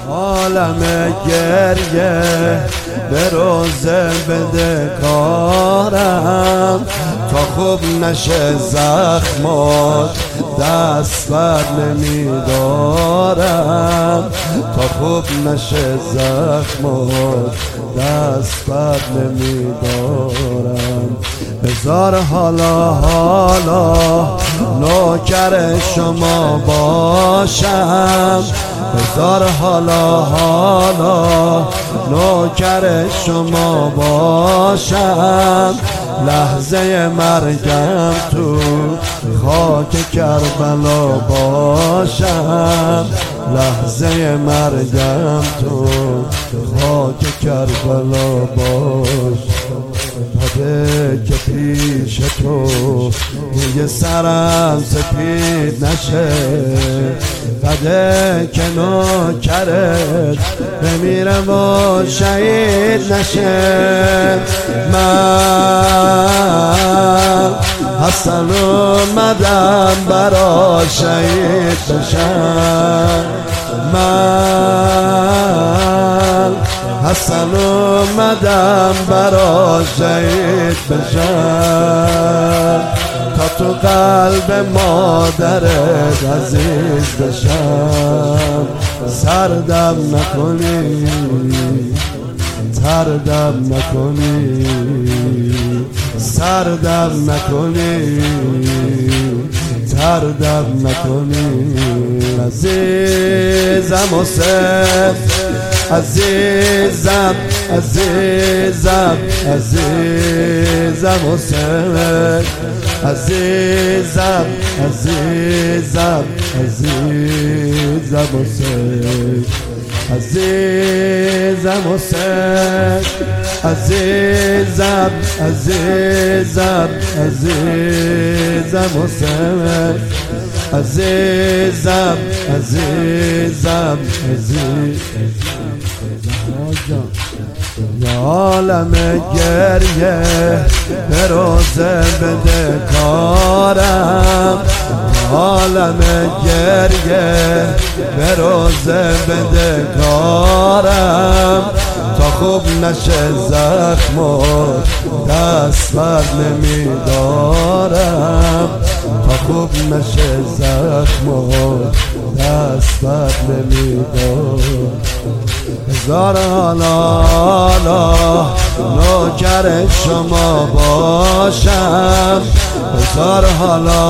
عالم گریه به روزه بده کارم، تا خوب نشه زخمات دست بر نمیدارم، تا خوب نشه زخمات دست بر نمیدارم. هزار حالا نوکر شما باشم، هزار حالا نوکر شما باشم، لحظه مرگم تو خاک کربلا باشم، لحظه مرگم تو خاک کربلا باشم. بده که پیش تو روی سرم سپید نشه، بده که نوکرت بمیره و شهید نشه. من حسن اومدم برا شهید بشم، من حسن اومدم برا شهید بشم، تا تو قلب مادرت عزیز بشم. سردم نکنی، تردم نکنی، سردم نکنی، تردم نکنی. عزیزم حسین، عزیزم عزیزم عزیزم حسین، عزیزم عزیزم عزیزم حسین، عزیزم حسین، عزیزم عزیزم عزیزم حسین، عزیزم عزیزم عزیزم. عالم گریه به روزه بده کارم، عالم گریه به روزه بده کارم، تا خوب نشه زخمات دست بر نمیدارم، تا خوب نشه زخمات دست بر نمیدارم. هزار حالا نوکر شما باشم، هزار حالا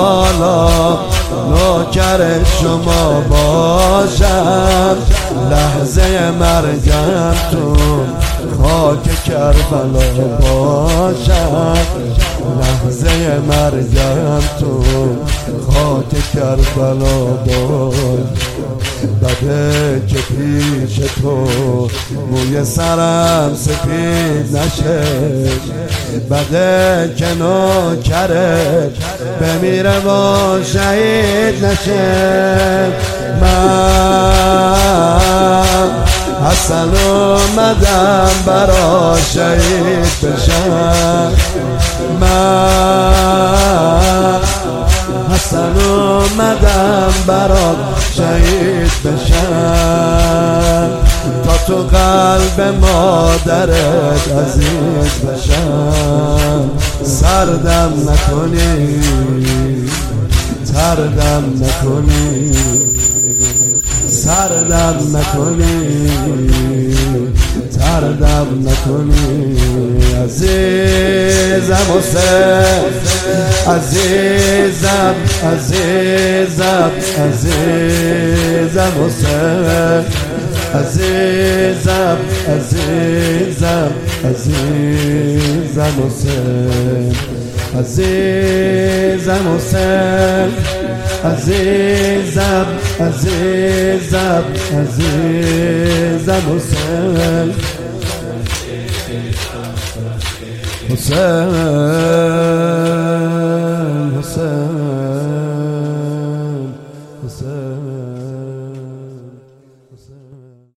نوکر شما باشم، لحظه مرگم تو خاک کربلا باشم، لحظه مرگم تو خاک کربلا باشم. بده که پیش تو موی سرم سپید نشه، بده که نوکرت بمیره و شهید نشه. من حسن اومدم برا شهید بشم، من حسن اومدم برا شهید بشم، تا تو قلب مادرت عزیز بشم. سردم نکنی، تردم نکنی، سردم نکنی، تردم نکنی. عزیزم حسین، عزیزم عزیزم عزیزم حسین، عزیزم عزیزم عزیزم حسین، عزیزم حسین، عزیزم عزیزم عزیزم حسین، حسین حسین.